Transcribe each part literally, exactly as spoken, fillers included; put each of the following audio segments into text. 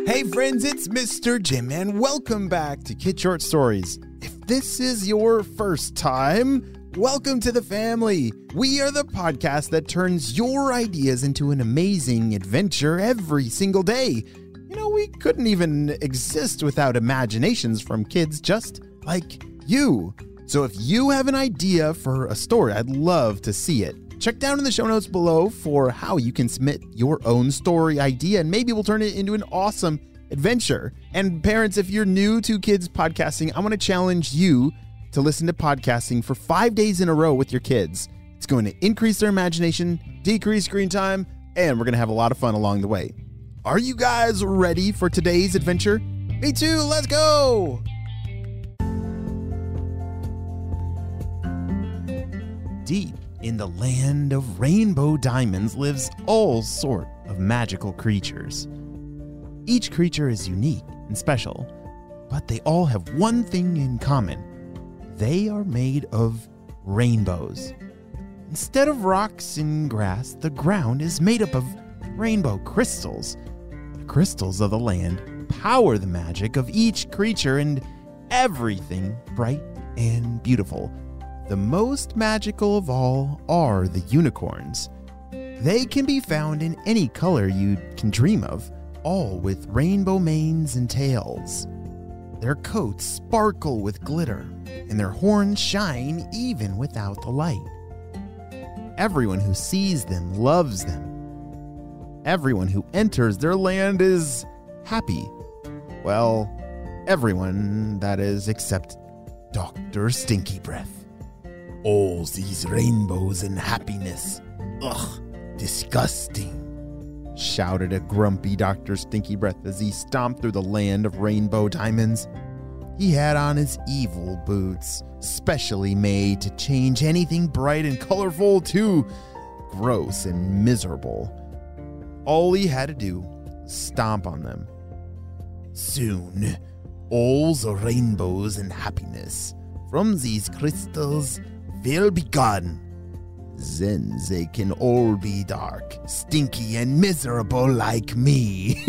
Hey friends, it's Mister Jim, and welcome back to Kid Short Stories. If this is your first time, welcome to the family. We are the podcast that turns your ideas into an amazing adventure every single day. You know, we couldn't even exist without imaginations from kids just like you. So if you have an idea for a story, I'd love to see it. Check down in the show notes below for how you can submit your own story idea, and maybe we'll turn it into an awesome adventure. And parents, if you're new to kids podcasting, I want to challenge you to listen to podcasting for five days in a row with your kids. It's going to increase their imagination, decrease screen time, and we're going to have a lot of fun along the way. Are you guys ready for today's adventure? Me too, let's go! Deep in the land of rainbow diamonds lives all sort of magical creatures. Each creature is unique and special, but they all have one thing in common. They are made of rainbows. Instead of rocks and grass, the ground is made up of rainbow crystals. The crystals of the land power the magic of each creature and everything bright and beautiful. The most magical of all are the unicorns. They can be found in any color you can dream of, all with rainbow manes and tails. Their coats sparkle with glitter, and their horns shine even without the light. Everyone who sees them loves them. Everyone who enters their land is happy. Well, everyone, that is, except Doctor Stinky Breath. All these rainbows and happiness. Ugh, disgusting, shouted a grumpy Doctor Stinky Breath as he stomped through the land of rainbow diamonds. He had on his evil boots, specially made to change anything bright and colorful to gross and miserable. All he had to do was stomp on them. Soon, all the rainbows and happiness from these crystals will be gone. Then they can all be dark, stinky, and miserable like me.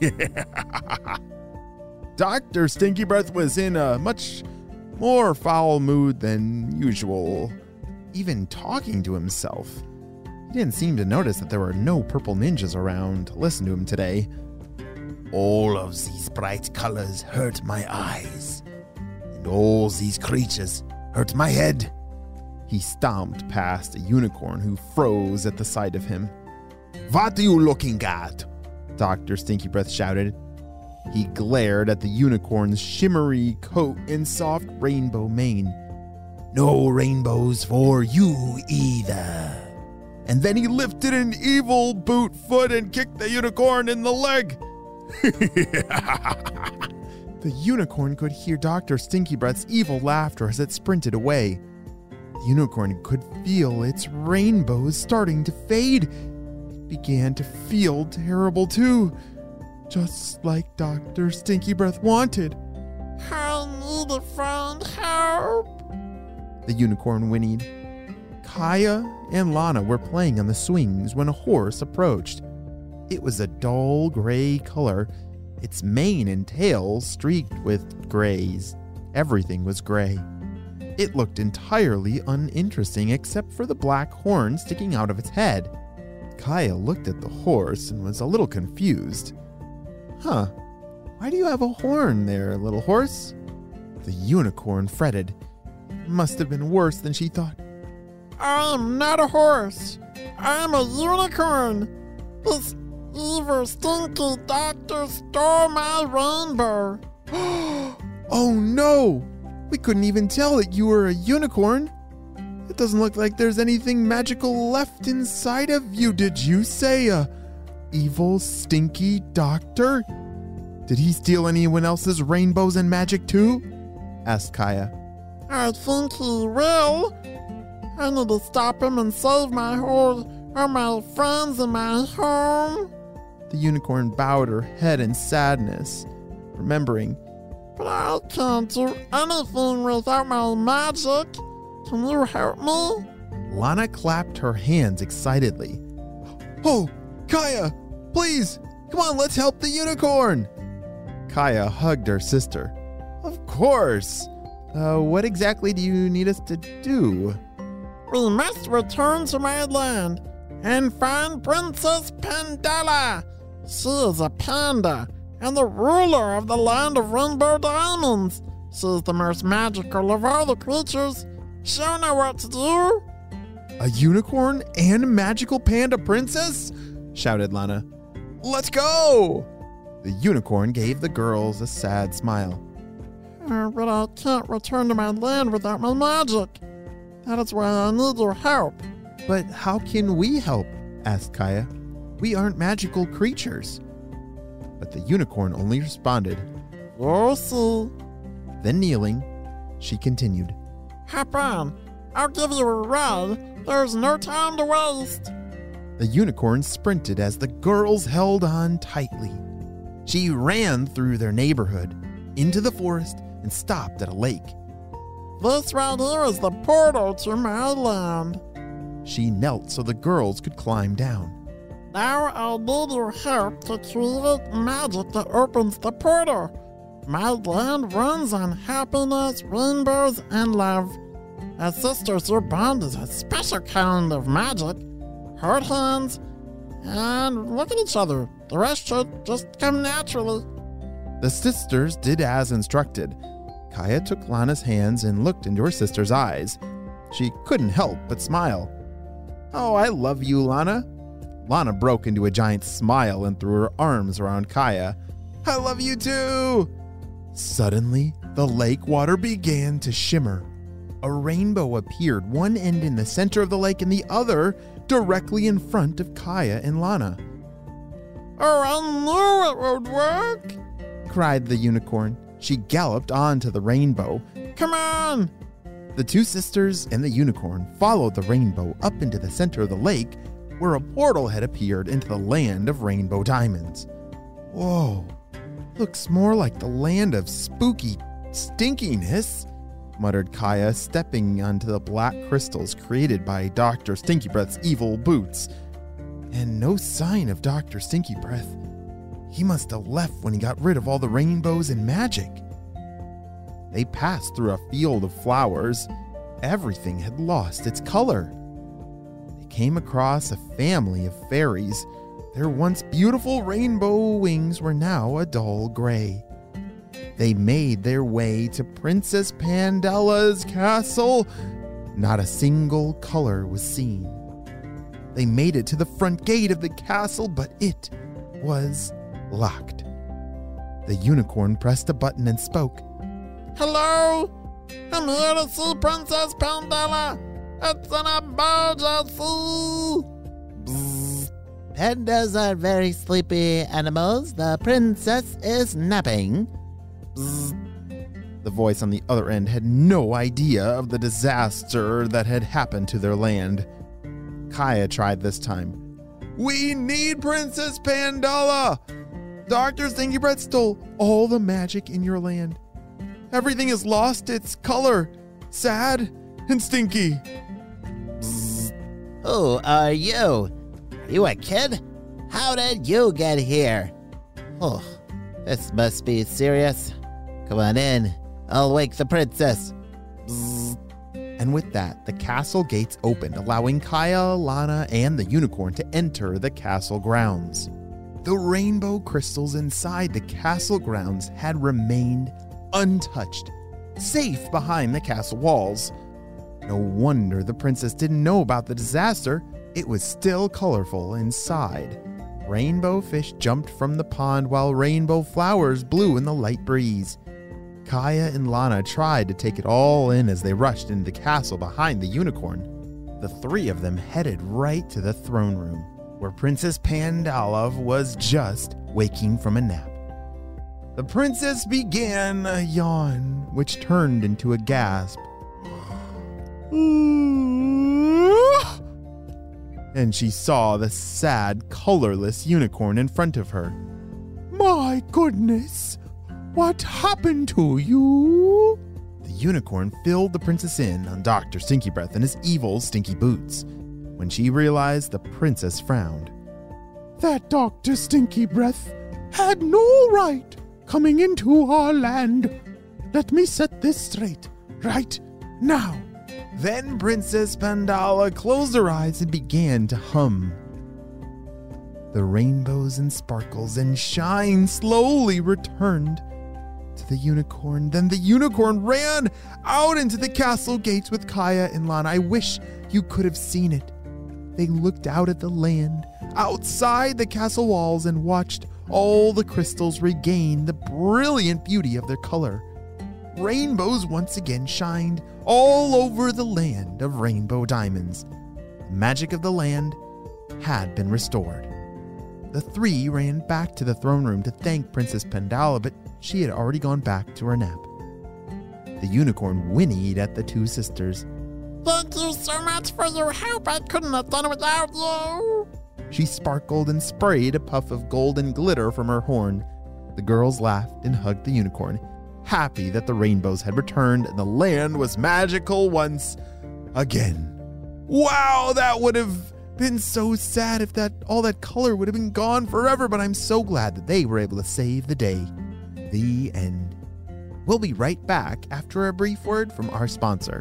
Doctor Stinky Breath was in a much more foul mood than usual, even talking to himself. He didn't seem to notice that there were no purple ninjas around to listen to him today. All of these bright colors hurt my eyes, and all these creatures hurt my head. He stomped past a unicorn who froze at the sight of him. What are you looking at? Doctor Stinky Breath shouted. He glared at the unicorn's shimmery coat and soft rainbow mane. No rainbows for you either. And then he lifted an evil boot foot and kicked the unicorn in the leg. The unicorn could hear Doctor Stinky Breath's evil laughter as it sprinted away. The unicorn could feel its rainbows starting to fade. It began to feel terrible too, just like Doctor Stinky Breath wanted. I need to find help, the unicorn whinnied. Kaya and Lana were playing on the swings when a horse approached. It was a dull gray color, its mane and tail streaked with grays. Everything was gray. It looked entirely uninteresting except for the black horn sticking out of its head. Kaya looked at the horse and was a little confused. Huh, why do you have a horn there, little horse? The unicorn fretted. It must have been worse than she thought. I am not a horse. I am a unicorn. This evil, stinky doctor stole my rainbow. Oh no! We couldn't even tell that you were a unicorn. It doesn't look like there's anything magical left inside of you. Did you say a evil, stinky doctor? Did he steal anyone else's rainbows and magic too? Asked Kaya. I think he will. I need to stop him and save my whole, all my friends and my home. The unicorn bowed her head in sadness, remembering, but I can't do anything without my magic. Can you help me? Lana clapped her hands excitedly. Oh, Kaya, please, come on, let's help the unicorn. Kaya hugged her sister. Of course. Uh, what exactly do you need us to do? We must return to my land and find Princess Pandala. She is a panda and the ruler of the land of Rainbow Diamonds. She's the most magical of all the creatures. She'll know what to do. A unicorn and a magical panda princess? Shouted Lana. Let's go! The unicorn gave the girls a sad smile. Uh, but I can't return to my land without my magic. That is why I need your help. But how can we help? Asked Kaya. We aren't magical creatures. But the unicorn only responded, You'll see. Then kneeling, she continued, Hop on. I'll give you a ride. There's no time to waste. The unicorn sprinted as the girls held on tightly. She ran through their neighborhood, into the forest, and stopped at a lake. This right here is the portal to my land. She knelt so the girls could climb down. Now I'll need your help to create magic that opens the portal. My land runs on happiness, rainbows, and love. As sisters, your bond is a special kind of magic. Hold hands and look at each other. The rest should just come naturally. The sisters did as instructed. Kaya took Lana's hands and looked into her sister's eyes. She couldn't help but smile. Oh, I love you, Lana. Lana broke into a giant smile and threw her arms around Kaya. I love you too! Suddenly, the lake water began to shimmer. A rainbow appeared, one end in the center of the lake and the other directly in front of Kaya and Lana. Oh, I knew it would work! Cried the unicorn. She galloped onto the rainbow. Come on! The two sisters and the unicorn followed the rainbow up into the center of the lake, where a portal had appeared into the land of Rainbow Diamonds. Whoa, looks more like the land of spooky stinkiness, muttered Kaya, stepping onto the black crystals created by Doctor Stinky Breath's evil boots. And no sign of Doctor Stinky Breath. He must have left when he got rid of all the rainbows and magic. They passed through a field of flowers. Everything had lost its color. They came across a family of fairies. Their once beautiful rainbow wings were now a dull gray. They made their way to Princess Pandala's castle. Not a single color was seen. They made it to the front gate of the castle, but it was locked. The unicorn pressed a button and spoke. Hello? I'm here to see Princess Pandala. It's an emergency. Bzz. Pandas are very sleepy animals. The princess is napping. Bzz. The voice on the other end had no idea of the disaster that had happened to their land. Kaya tried this time. We need Princess Pandala! Doctor Stinky Breath stole all the magic in your land. Everything has lost its color. Sad and stinky. Bzz. Who are you? Are you a kid? How did you get here? Oh, this must be serious. Come on in. I'll wake the princess. Bzz. And with that, the castle gates opened, allowing Kaya, Lana, and the unicorn to enter the castle grounds. The rainbow crystals inside the castle grounds had remained untouched, safe behind the castle walls. No wonder the princess didn't know about the disaster. It was still colorful inside. Rainbow fish jumped from the pond while rainbow flowers blew in the light breeze. Kaya and Lana tried to take it all in as they rushed into the castle behind the unicorn. The three of them headed right to the throne room, where Princess Pandala was just waking from a nap. The princess began a yawn, which turned into a gasp. And she saw the sad, colorless unicorn in front of her. My goodness, what happened to you? The unicorn filled the princess in on Doctor Stinky Breath and his evil stinky boots. When she realized, the princess frowned. That Doctor Stinky Breath had no right coming into our land. Let me set this straight right now." Then Princess Pandala closed her eyes and began to hum. The rainbows and sparkles and shine slowly returned to the unicorn. Then the unicorn ran out into the castle gates with Kaya and Lana. I wish you could have seen it. They looked out at the land outside the castle walls and watched all the crystals regain the brilliant beauty of their color. Rainbows once again shined all over the land of rainbow diamonds. The magic of the land had been restored. The three ran back to the throne room to thank Princess Pandala, but she had already gone back to her nap. The unicorn whinnied at the two sisters. Thank you so much for your help. I couldn't have done it without you. She sparkled and sprayed a puff of golden glitter from her horn. The girls laughed and hugged the unicorn, happy that the rainbows had returned and the land was magical once again. Wow, that would have been so sad if that all that color would have been gone forever, but I'm so glad that they were able to save the day. The end. We'll be right back after a brief word from our sponsor.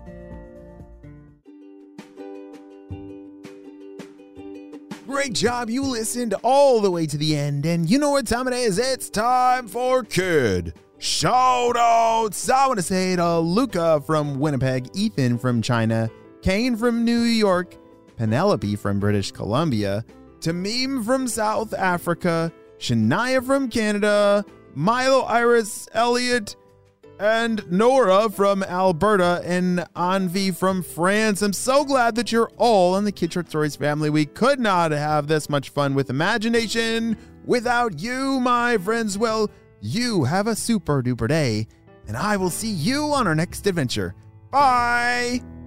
Great job, you listened all the way to the end, and you know what time it is. It's time for Kid Shoutouts. I want to say to Luca from Winnipeg, Ethan from China, Kane from New York, Penelope from British Columbia, Tamim from South Africa, Shania from Canada, Milo, Iris, Elliot, and Nora from Alberta, and Anvi from France. I'm so glad that you're all in the Kid Short Stories family. We could not have this much fun with imagination without you, my friends. Well, you have a super duper day, and I will see you on our next adventure. Bye!